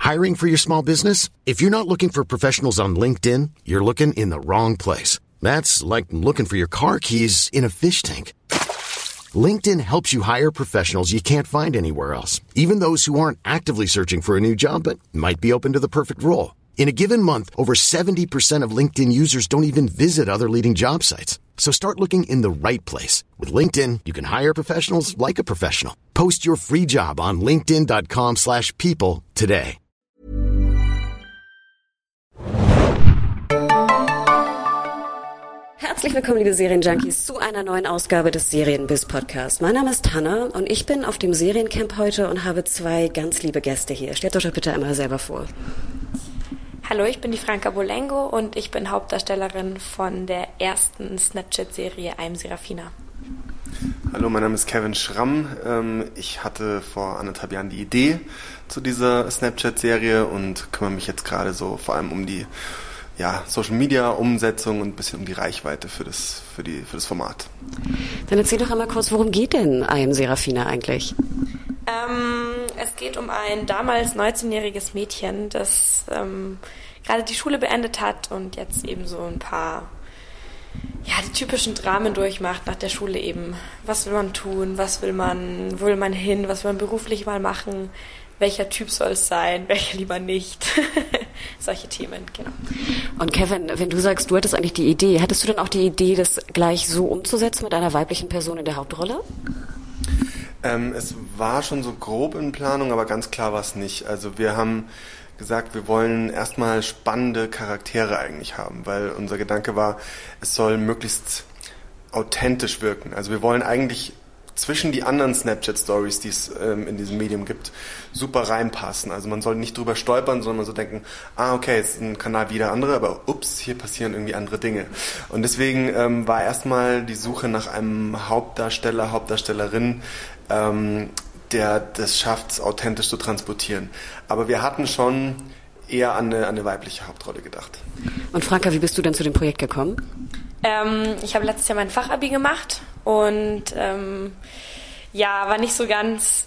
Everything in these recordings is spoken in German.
Hiring for your small business? If you're not looking for professionals on LinkedIn, you're looking in the wrong place. That's like looking for your car keys in a fish tank. LinkedIn helps you hire professionals you can't find anywhere else, even those who aren't actively searching for a new job but might be open to the perfect role. In a given month, over 70% of LinkedIn users don't even visit other leading job sites. So start looking in the right place. With LinkedIn, you can hire professionals like a professional. Post your free job on linkedin.com/people today. Herzlich willkommen, liebe Serienjunkies, zu einer neuen Ausgabe des Serienbiz-Podcasts. Mein Name ist Hanna und ich bin auf dem Seriencamp heute und habe zwei ganz liebe Gäste hier. Stellt euch doch bitte einmal selber vor. Hallo, ich bin die Franka Bolengo und ich bin Hauptdarstellerin von der ersten Snapchat-Serie I Am Serafina. Hallo, mein Name ist Kevin Schramm. Ich hatte vor 1,5 Jahren die Idee zu dieser Snapchat-Serie und kümmere mich jetzt gerade so vor allem um die Social-Media-Umsetzung und ein bisschen um die Reichweite für das Format. Dann erzähl doch einmal kurz, worum geht denn I Am Serafina eigentlich? Es geht um ein damals 19-jähriges Mädchen, das gerade die Schule beendet hat und jetzt eben so ein paar die typischen Dramen durchmacht nach der Schule eben. Was will man tun? Wo will man hin? Was will man beruflich mal machen? Welcher Typ soll es sein? Welcher lieber nicht? Solche Themen, genau. Und Kevin, wenn du sagst, du hattest eigentlich die Idee, hattest du denn auch die Idee, das gleich so umzusetzen mit einer weiblichen Person in der Hauptrolle? Es war schon so grob in Planung, aber ganz klar war es nicht. Also wir haben gesagt, wir wollen erstmal spannende Charaktere eigentlich haben, weil unser Gedanke war, es soll möglichst authentisch wirken. Also wir wollen eigentlich zwischen die anderen Snapchat-Stories, die es in diesem Medium gibt, super reinpassen. Also man soll nicht drüber stolpern, sondern so denken, okay, jetzt ist ein Kanal wie der andere, aber ups, hier passieren irgendwie andere Dinge. Und deswegen war erstmal die Suche nach einem Hauptdarsteller, Hauptdarstellerin, der das schafft, es authentisch zu transportieren. Aber wir hatten schon eher an eine weibliche Hauptrolle gedacht. Und Franka, wie bist du denn zu dem Projekt gekommen? Ich habe letztes Jahr mein Fachabi gemacht und war nicht so ganz,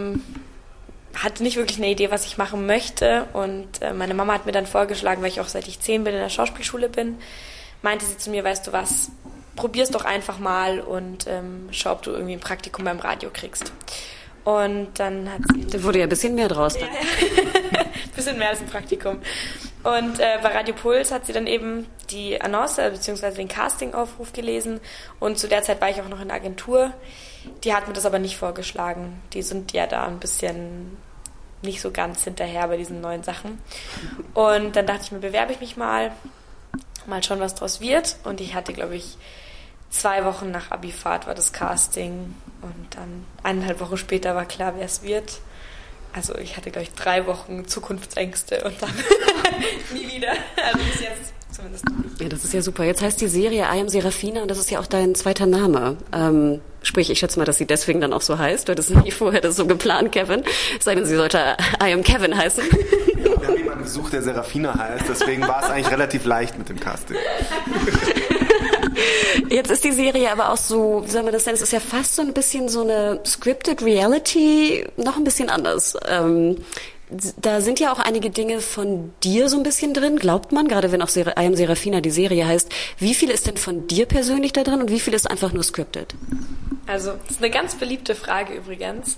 hatte nicht wirklich eine Idee, was ich machen möchte. Und meine Mama hat mir dann vorgeschlagen, weil ich auch seit ich 10 bin in der Schauspielschule bin, meinte sie zu mir, weißt du was, probier's doch einfach mal und schau, ob du irgendwie ein Praktikum beim Radio kriegst. Und dann hat sie... Da wurde ja ein bisschen mehr draus. Dann. Ein bisschen mehr als ein Praktikum. Und bei Radio Puls hat sie dann eben die Annonce bzw. den Casting-Aufruf gelesen und zu der Zeit war ich auch noch in der Agentur. Die hat mir das aber nicht vorgeschlagen. Die sind ja da ein bisschen nicht so ganz hinterher bei diesen neuen Sachen. Und dann dachte ich mir, bewerbe ich mich mal schauen, was draus wird. Und ich hatte, glaube ich, 2 Wochen nach Abifahrt war das Casting und dann 1,5 Wochen später war klar, wer es wird. Also ich hatte, glaube ich, 3 Wochen Zukunftsängste und dann nie wieder. Also bis jetzt zumindest noch nicht. Ja, das ist ja super. Jetzt heißt die Serie I Am Serafina und das ist ja auch dein zweiter Name. Sprich, ich schätze mal, dass sie deswegen dann auch so heißt. Du hattest nie vorher das so geplant, Kevin. Es sei denn, sie sollte I Am Kevin heißen. Ja, wir haben jemanden gesucht, der Serafina heißt. Deswegen war es eigentlich relativ leicht mit dem Casting. Jetzt ist die Serie aber auch so, wie soll man das nennen, es ist ja fast so ein bisschen so eine Scripted Reality, noch ein bisschen anders. Da sind ja auch einige Dinge von dir so ein bisschen drin, glaubt man, gerade wenn auch I Am Serafina die Serie heißt. Wie viel ist denn von dir persönlich da drin und wie viel ist einfach nur scripted? Also, das ist eine ganz beliebte Frage übrigens.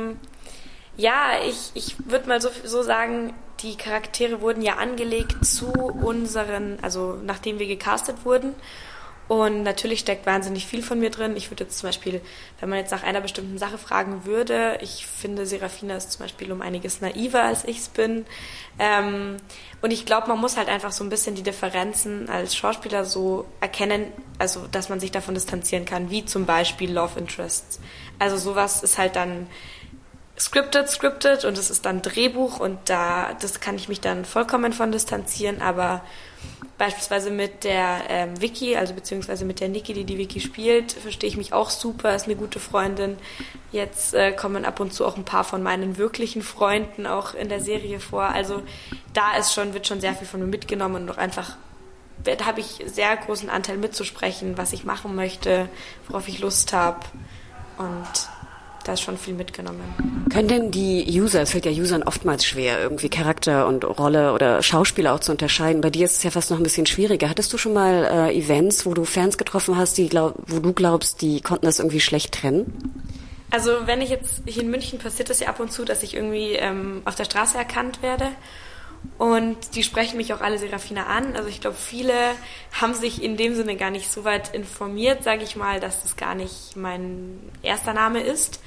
Ich würde mal so sagen, die Charaktere wurden ja angelegt zu also nachdem wir gecastet wurden. Und natürlich steckt wahnsinnig viel von mir drin. Ich würde jetzt zum Beispiel, wenn man jetzt nach einer bestimmten Sache fragen würde, ich finde, Serafina ist zum Beispiel um einiges naiver, als ich es bin. Und ich glaube, man muss halt einfach so ein bisschen die Differenzen als Schauspieler so erkennen, also dass man sich davon distanzieren kann, wie zum Beispiel Love Interests. Also sowas ist halt dann scripted und es ist dann Drehbuch und das kann ich mich dann vollkommen von distanzieren, aber beispielsweise mit der Vicky, also beziehungsweise mit der Niki, die Vicky spielt, verstehe ich mich auch super, ist eine gute Freundin. Jetzt kommen ab und zu auch ein paar von meinen wirklichen Freunden auch in der Serie vor. Also da wird schon sehr viel von mir mitgenommen und auch einfach habe ich sehr großen Anteil mitzusprechen, was ich machen möchte, worauf ich Lust habe und da ist schon viel mitgenommen. Können denn die User, es fällt ja Usern oftmals schwer, irgendwie Charakter und Rolle oder Schauspieler auch zu unterscheiden. Bei dir ist es ja fast noch ein bisschen schwieriger. Hattest du schon mal Events, wo du Fans getroffen hast, wo du glaubst, die konnten das irgendwie schlecht trennen? Also wenn ich jetzt, hier in München passiert es ja ab und zu, dass ich irgendwie auf der Straße erkannt werde. Und die sprechen mich auch alle Serafina an. Also ich glaube, viele haben sich in dem Sinne gar nicht so weit informiert, sage ich mal, dass das gar nicht mein erster Name ist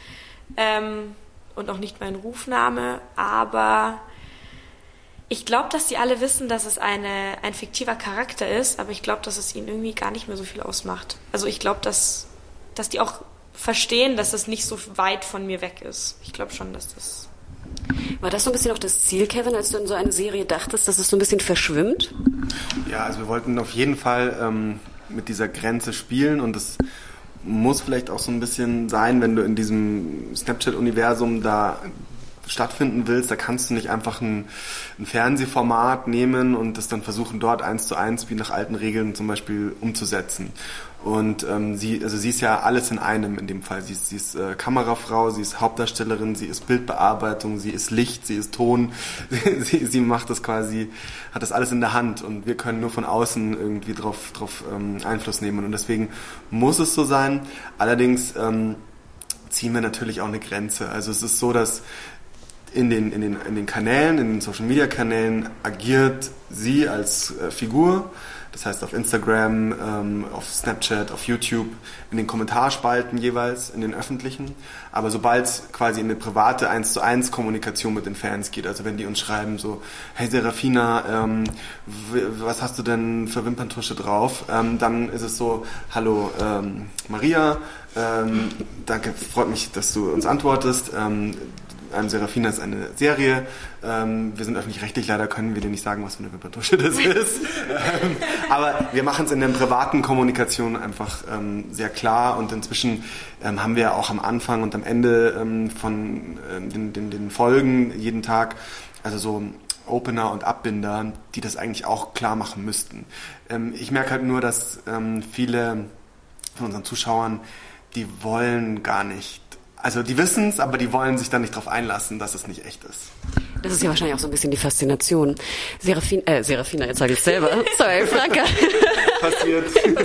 und auch nicht mein Rufname. Aber ich glaube, dass die alle wissen, dass es ein fiktiver Charakter ist, aber ich glaube, dass es ihnen irgendwie gar nicht mehr so viel ausmacht. Also ich glaube, dass die auch verstehen, dass es nicht so weit von mir weg ist. Ich glaube schon, dass das... War das so ein bisschen auch das Ziel, Kevin, als du in so eine Serie dachtest, dass es so ein bisschen verschwimmt? Ja, also wir wollten auf jeden Fall mit dieser Grenze spielen und das muss vielleicht auch so ein bisschen sein, wenn du in diesem Snapchat-Universum da stattfinden willst, da kannst du nicht einfach ein Fernsehformat nehmen und das dann versuchen, dort 1:1 wie nach alten Regeln zum Beispiel umzusetzen. Und sie ist ja alles in einem in dem Fall. Sie ist Kamerafrau, sie ist Hauptdarstellerin, sie ist Bildbearbeitung, sie ist Licht, sie ist Ton. sie macht das quasi, hat das alles in der Hand und wir können nur von außen irgendwie drauf Einfluss nehmen. Und deswegen muss es so sein. Allerdings ziehen wir natürlich auch eine Grenze. Also es ist so, dass in den Kanälen, in den Social-Media-Kanälen agiert sie als Figur. Das heißt auf Instagram, auf Snapchat, auf YouTube, in den Kommentarspalten jeweils, in den öffentlichen. Aber sobald es quasi in eine private 1:1 Kommunikation mit den Fans geht, also wenn die uns schreiben so, hey Serafina, was hast du denn für Wimperntusche drauf? Dann ist es so, hallo Maria, danke, freut mich, dass du uns antwortest. Serafina ist eine Serie. Wir sind öffentlich-rechtlich, leider können wir dir nicht sagen, was für eine Wimperntusche das ist. Aber wir machen es in der privaten Kommunikation einfach sehr klar und inzwischen haben wir auch am Anfang und am Ende von den Folgen jeden Tag, also so Opener und Abbinder, die das eigentlich auch klar machen müssten. Ich merke halt nur, dass viele von unseren Zuschauern, die wollen gar nicht. Also die wissen es, aber die wollen sich dann nicht darauf einlassen, dass es nicht echt ist. Das ist ja wahrscheinlich auch so ein bisschen die Faszination. Serafina, jetzt sage ich selber. Sorry, Franka. Passiert.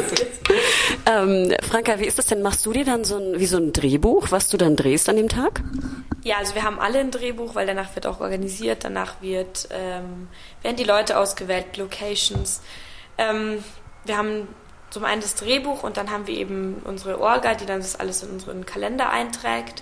Franka, wie ist das denn? Machst du dir dann so ein Drehbuch, was du dann drehst an dem Tag? Ja, also wir haben alle ein Drehbuch, weil danach wird auch organisiert, danach werden die Leute ausgewählt, Locations. Wir haben zum einen das Drehbuch und dann haben wir eben unsere Orga, die dann das alles in unseren Kalender einträgt.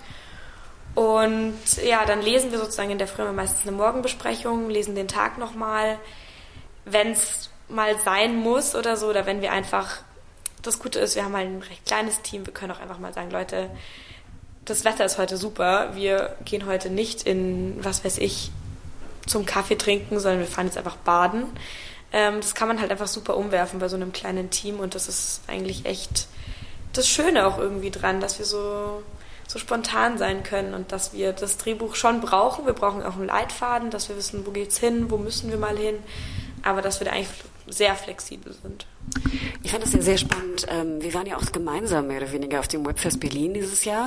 Und ja, dann lesen wir sozusagen in der Früh meistens eine Morgenbesprechung, lesen den Tag nochmal. Wenn es mal sein muss oder so, oder wenn wir einfach, das Gute ist, wir haben halt ein recht kleines Team, wir können auch einfach mal sagen, Leute, das Wetter ist heute super, wir gehen heute nicht in, was weiß ich, zum Kaffee trinken, sondern wir fahren jetzt einfach baden. Das kann man halt einfach super umwerfen bei so einem kleinen Team und das ist eigentlich echt das Schöne auch irgendwie dran, dass wir so spontan sein können und dass wir das Drehbuch schon brauchen. Wir brauchen auch einen Leitfaden, dass wir wissen, wo geht's hin, wo müssen wir mal hin, aber dass wir da eigentlich sehr flexibel sind. Ich fand das ja sehr spannend. Wir waren ja auch gemeinsam mehr oder weniger auf dem Webfest Berlin dieses Jahr.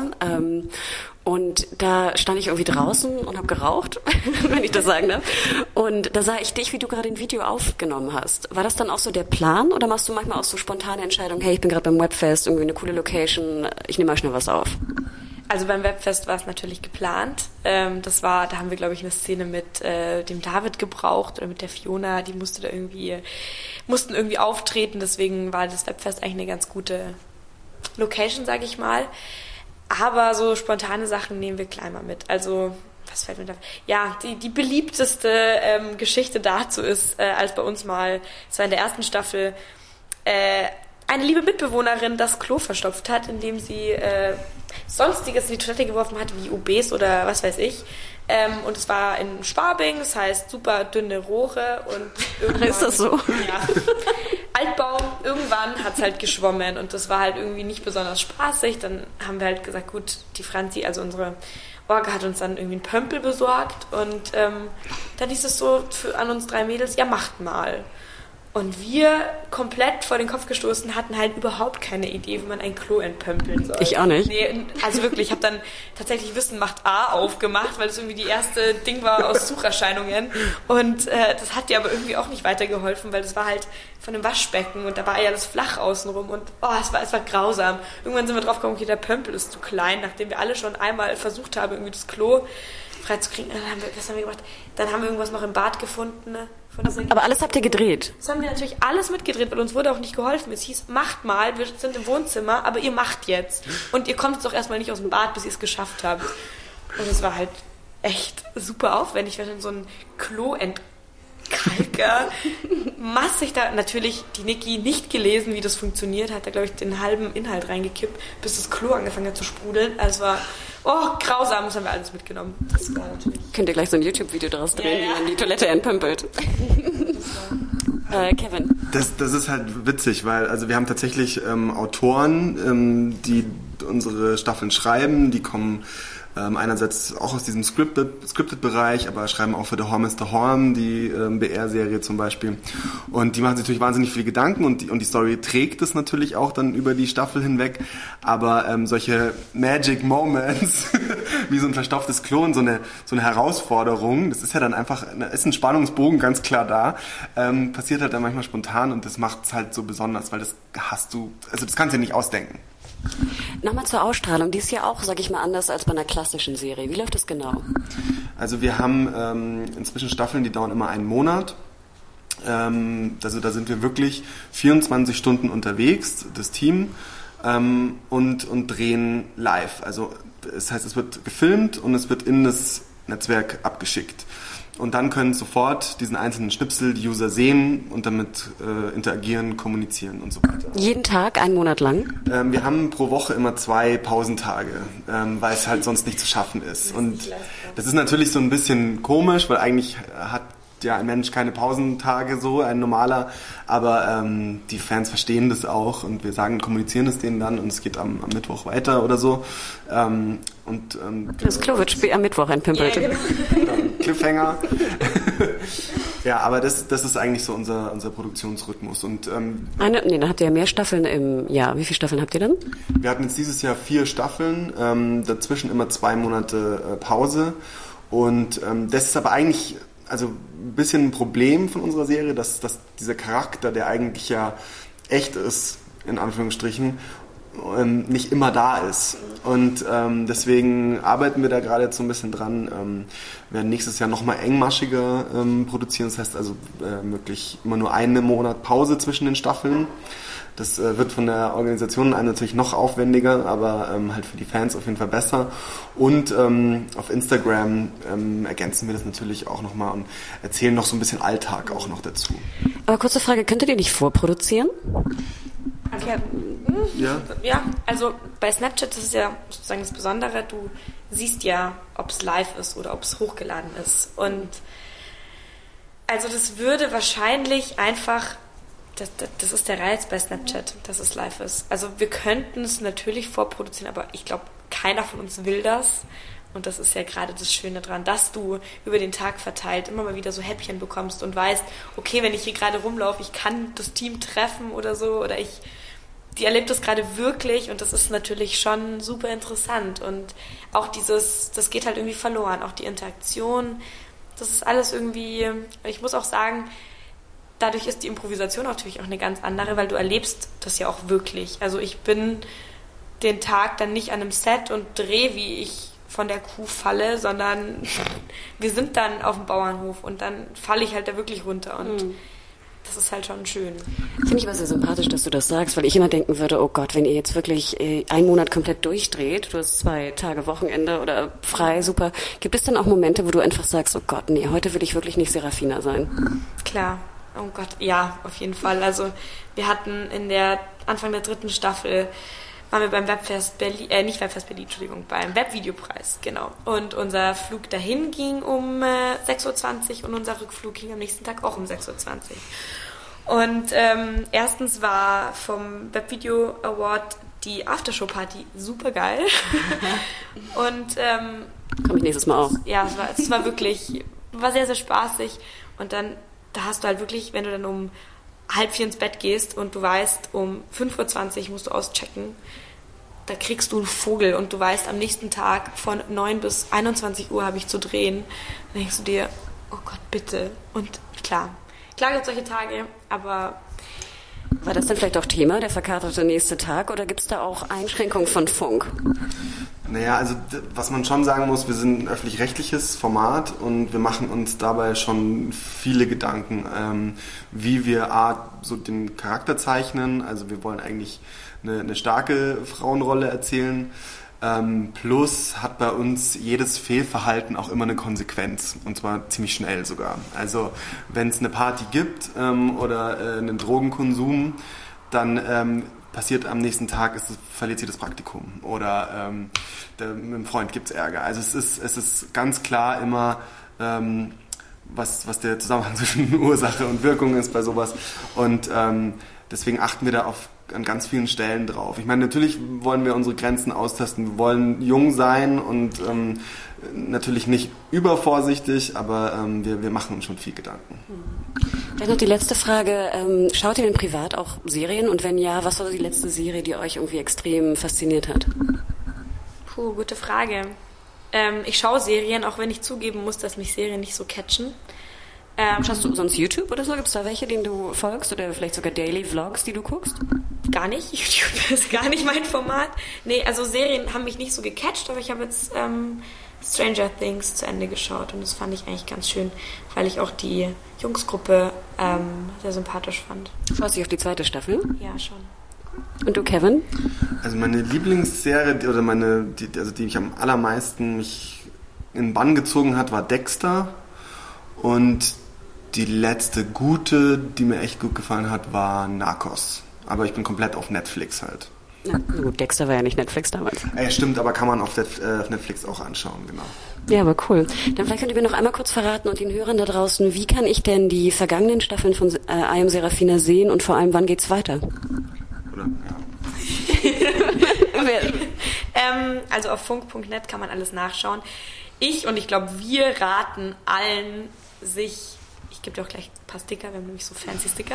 Und da stand ich irgendwie draußen und habe geraucht, wenn ich das sagen darf. Und da sah ich dich, wie du gerade ein Video aufgenommen hast. War das dann auch so der Plan oder machst du manchmal auch so spontane Entscheidungen, hey, ich bin gerade beim Webfest, irgendwie eine coole Location, ich nehme mal schnell was auf? Also beim Webfest war es natürlich geplant. Da haben wir, glaube ich, eine Szene mit dem David gebraucht oder mit der Fiona, die mussten irgendwie auftreten, deswegen war das Webfest eigentlich eine ganz gute Location, sage ich mal. Aber so spontane Sachen nehmen wir gleich mal mit. Also, was fällt mir da? Ja, die beliebteste Geschichte dazu ist, als bei uns mal, es war in der ersten Staffel, eine liebe Mitbewohnerin das Klo verstopft hat, indem sie Sonstiges in die Toilette geworfen hat, wie UBs oder was weiß ich. Und es war in Schwabing, das heißt super dünne Rohre und irgendwann... Ist das so? Ja. Altbau, irgendwann hat es halt geschwommen und das war halt irgendwie nicht besonders spaßig. Dann haben wir halt gesagt, gut, die Franzi, also unsere Orga, hat uns dann irgendwie einen Pömpel besorgt und dann hieß es so an uns 3 Mädels, ja, macht mal. Und wir, komplett vor den Kopf gestoßen, hatten halt überhaupt keine Idee, wie man ein Klo entpömpeln soll. Ich auch nicht. Nee, also wirklich, ich habe dann tatsächlich Wissen macht A aufgemacht, weil es irgendwie die erste Ding war aus Sucherscheinungen. Und das hat dir aber irgendwie auch nicht weitergeholfen, weil das war halt von einem Waschbecken und da war ja alles flach außenrum und es war grausam. Irgendwann sind wir drauf gekommen, okay, der Pömpel ist zu klein, nachdem wir alle schon einmal versucht haben, irgendwie das Klo freizukriegen. Was haben wir gemacht? Dann haben wir irgendwas noch im Bad gefunden. Ne? Aber alles habt ihr gedreht? Das haben wir natürlich alles mitgedreht, weil uns wurde auch nicht geholfen. Es hieß, macht mal, wir sind im Wohnzimmer, aber ihr macht jetzt. Und ihr kommt jetzt auch erstmal nicht aus dem Bad, bis ihr es geschafft habt. Und es war halt echt super aufwendig, wenn so ein Klo-Entkalker massig da, natürlich die Niki nicht gelesen, wie das funktioniert, hat da, glaube ich, den halben Inhalt reingekippt, bis das Klo angefangen hat zu sprudeln. Also es war, grausam, das haben wir alles mitgenommen. Das war natürlich... Könnt ihr gleich so ein YouTube-Video daraus drehen, wie man die Toilette entpömpelt. Kevin. Das ist halt witzig, weil also wir haben tatsächlich Autoren, die unsere Staffeln schreiben, die kommen einerseits auch aus diesem Scripted-Bereich, aber schreiben auch für The Horm is the Horm, die BR-Serie zum Beispiel. Und die machen sich natürlich wahnsinnig viele Gedanken und die Story trägt es natürlich auch dann über die Staffel hinweg. Aber solche Magic Moments, wie so ein verstopftes Klo und so eine Herausforderung, das ist ja dann einfach, ist ein Spannungsbogen ganz klar da, passiert halt dann manchmal spontan und das macht es halt so besonders, weil das kannst du dir nicht ausdenken. Nochmal zur Ausstrahlung, die ist ja auch, sag ich mal, anders als bei einer klassischen Serie. Wie läuft das genau? Also wir haben inzwischen Staffeln, die dauern immer einen Monat. Also da sind wir wirklich 24 Stunden unterwegs, das Team, und drehen live. Also das heißt, es wird gefilmt und es wird in das Netzwerk abgeschickt. Und dann können sofort diesen einzelnen Schnipsel die User sehen und damit interagieren, kommunizieren und so weiter. Jeden Tag, einen Monat lang? Wir haben pro Woche immer 2 Pausentage, weil es halt sonst nicht zu schaffen ist. Und das ist natürlich so ein bisschen komisch, weil eigentlich hat ja ein Mensch keine Pausentage so, ein normaler, aber die Fans verstehen das auch und wir kommunizieren es denen dann und es geht am Mittwoch weiter oder so. Das Klo wird am Mittwoch entpimpelt. Ja, genau. Cliffhanger. Ja, aber das ist eigentlich so unser Produktionsrhythmus. Und, dann habt ihr ja mehr Staffeln im Jahr. Wie viele Staffeln habt ihr dann? Wir hatten jetzt dieses Jahr 4 Staffeln, dazwischen immer 2 Monate Pause. Und das ist aber eigentlich ein bisschen ein Problem von unserer Serie, dass dieser Charakter, der eigentlich ja echt ist, in Anführungsstrichen, nicht immer da ist. Und deswegen arbeiten wir da gerade jetzt so ein bisschen dran. Werden nächstes Jahr nochmal engmaschiger produzieren. Das heißt also wirklich immer nur einen Monat Pause zwischen den Staffeln. Das wird von der Organisation natürlich noch aufwendiger, aber halt für die Fans auf jeden Fall besser. Und auf Instagram ergänzen wir das natürlich auch nochmal und erzählen noch so ein bisschen Alltag auch noch dazu. Aber kurze Frage, könntet ihr nicht vorproduzieren? Ja, also bei Snapchat ist es ja sozusagen das Besondere, du siehst ja, ob es live ist oder ob es hochgeladen ist. Und also das würde wahrscheinlich einfach, das ist der Reiz bei Snapchat, dass es live ist. Also wir könnten es natürlich vorproduzieren, aber ich glaube, keiner von uns will das. Und das ist ja gerade das Schöne dran, dass du über den Tag verteilt immer mal wieder so Häppchen bekommst und weißt, okay, wenn ich hier gerade rumlaufe, ich kann das Team treffen oder so, oder die erlebt das gerade wirklich und das ist natürlich schon super interessant. Und auch das geht halt irgendwie verloren, auch die Interaktion, das ist alles irgendwie, ich muss auch sagen, dadurch ist die Improvisation natürlich auch eine ganz andere, weil du erlebst das ja auch wirklich. Also ich bin den Tag dann nicht an einem Set und drehe, wie ich von der Kuh falle, sondern wir sind dann auf dem Bauernhof und dann falle ich halt da wirklich runter und das ist halt schon schön. Finde ich aber sehr sympathisch, dass du das sagst, weil ich immer denken würde, oh Gott, wenn ihr jetzt wirklich einen Monat komplett durchdreht, du hast 2 Tage Wochenende oder frei, super, gibt es dann auch Momente, wo du einfach sagst, oh Gott, nee, heute will ich wirklich nicht Serafina sein? Klar, oh Gott, ja, auf jeden Fall. Also wir hatten Anfang der 3. Staffel waren wir beim Webfest Berlin, beim Webvideopreis, genau. Und unser Flug dahin ging um 6.20 Uhr und unser Rückflug ging am nächsten Tag auch um 6.20 Uhr. Und erstens war vom Webvideo Award die Aftershow-Party super geil. Und komme ich nächstes Mal auch. Ja, war sehr, sehr spaßig. Und dann, da hast du halt wirklich, wenn du dann um 3:30 ins Bett gehst und du weißt, um 5:20 Uhr musst du auschecken, da kriegst du einen Vogel und du weißt, am nächsten Tag von 9 bis 21 Uhr habe ich zu drehen. Dann denkst du dir, oh Gott, bitte. Und klar gibt es solche Tage, aber... War das denn vielleicht auch Thema, der verkaterte nächste Tag, oder gibt es da auch Einschränkungen von Funk? Naja, also was man schon sagen muss, wir sind ein öffentlich-rechtliches Format und wir machen uns dabei schon viele Gedanken, wie wir so den Charakter zeichnen. Also wir wollen eigentlich eine starke Frauenrolle erzählen. Plus hat bei uns jedes Fehlverhalten auch immer eine Konsequenz, und zwar ziemlich schnell sogar. Also wenn es eine Party gibt oder einen Drogenkonsum, dann passiert am nächsten Tag, verliert sie das Praktikum oder mit dem Freund gibt es Ärger. Also es ist ganz klar immer, was der Zusammenhang zwischen Ursache und Wirkung ist bei sowas, und deswegen achten wir da an ganz vielen Stellen drauf. Ich meine, natürlich wollen wir unsere Grenzen austesten. Wir wollen jung sein und natürlich nicht übervorsichtig, aber wir machen uns schon viel Gedanken. Dann noch die letzte Frage. Schaut ihr denn privat auch Serien? Und wenn ja, was war die letzte Serie, die euch irgendwie extrem fasziniert hat? Puh, gute Frage. Ich schaue Serien, auch wenn ich zugeben muss, dass mich Serien nicht so catchen. Schaust du sonst YouTube oder so? Gibt es da welche, denen du folgst? Oder vielleicht sogar Daily Vlogs, die du guckst? Gar nicht. YouTube ist gar nicht mein Format. Nee, also Serien haben mich nicht so gecatcht, aber ich habe jetzt Stranger Things zu Ende geschaut und das fand ich eigentlich ganz schön, weil ich auch die Jungsgruppe sehr sympathisch fand. Schaust du dich auf die 2. Staffel? Ja, schon. Und du, Kevin? Also meine Lieblingsserie, oder die mich am allermeisten mich in den Bann gezogen hat, war Dexter. Und die letzte gute, die mir echt gut gefallen hat, war Narcos. Aber ich bin komplett auf Netflix halt. Na gut, Dexter war ja nicht Netflix damals. Stimmt, aber kann man auf Netflix auch anschauen, genau. Ja, aber cool. Dann vielleicht könnt ihr mir noch einmal kurz verraten und den Hörern da draußen, wie kann ich denn die vergangenen Staffeln von I Am Serafina sehen und vor allem, wann geht's weiter? Oder, Also auf funk.net kann man alles nachschauen. Ich glaube, wir raten allen, ich gebe dir auch gleich ein paar Sticker, wir haben nämlich so fancy Sticker,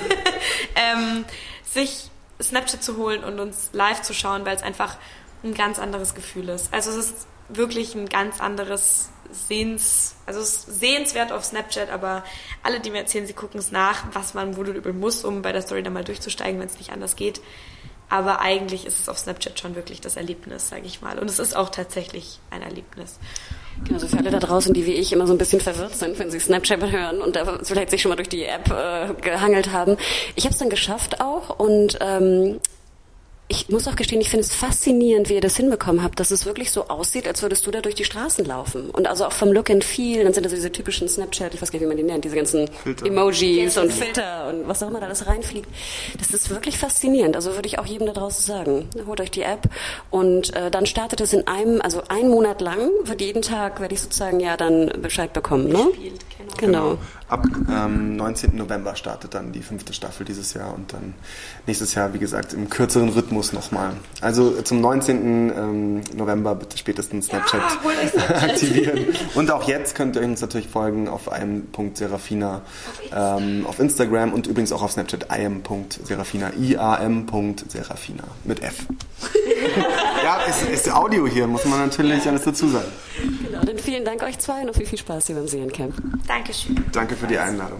sich Snapchat zu holen und uns live zu schauen, weil es einfach ein ganz anderes Gefühl ist. Also es ist wirklich ein ganz anderes es ist sehenswert auf Snapchat, aber alle, die mir erzählen, sie gucken es nach, was man wohl übel muss, um bei der Story dann mal durchzusteigen, wenn es nicht anders geht. Aber eigentlich ist es auf Snapchat schon wirklich das Erlebnis, sage ich mal. Und es ist auch tatsächlich ein Erlebnis. Genau, also für alle da draußen, die wie ich immer so ein bisschen verwirrt sind, wenn sie Snapchat hören und da vielleicht sich schon mal durch die App gehangelt haben. Ich habe es dann geschafft auch und ich muss auch gestehen, ich finde es faszinierend, wie ihr das hinbekommen habt, dass es wirklich so aussieht, als würdest du da durch die Straßen laufen. Und also auch vom Look and Feel, dann sind das diese typischen Snapchat, ich weiß gar nicht, wie man die nennt, diese ganzen Filter. Emojis und Filter und was auch immer da alles reinfliegt. Das ist wirklich faszinierend. Also würde ich auch jedem da draußen sagen, holt euch die App und dann startet es in einen Monat lang, wird jeden Tag, werde ich sozusagen ja dann Bescheid bekommen, ne? Genau. Ab 19. November startet dann die 5. Staffel dieses Jahr und dann nächstes Jahr, wie gesagt, im kürzeren Rhythmus nochmal. Also zum 19. November bitte spätestens Snapchat aktivieren. Und auch jetzt könnt ihr uns natürlich folgen auf im.serafina auf Instagram und übrigens auch auf Snapchat im.serafina, iam.serafina mit F. Ja, ist Audio hier, muss man natürlich alles dazu sagen. Genau, dann vielen Dank euch zwei und noch viel Spaß hier beim Seriencamp. Dankeschön. Danke für die Einladung.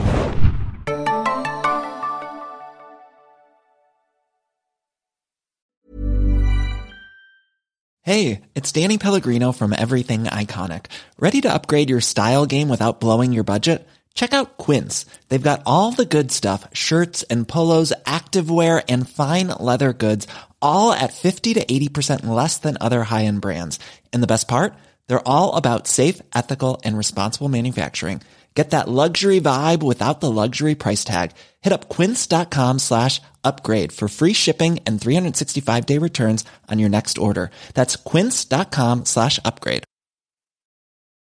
Hey, it's Danny Pellegrino from Everything Iconic. Ready to upgrade your style game without blowing your budget? Check out Quince. They've got all the good stuff, shirts and polos, activewear, and fine leather goods, all at 50 to 80% less than other high-end brands. And the best part? They're all about safe, ethical, and responsible manufacturing. Get that luxury vibe without the luxury price tag. Hit up quince.com/upgrade for free shipping and 365-day returns on your next order. That's quince.com/upgrade.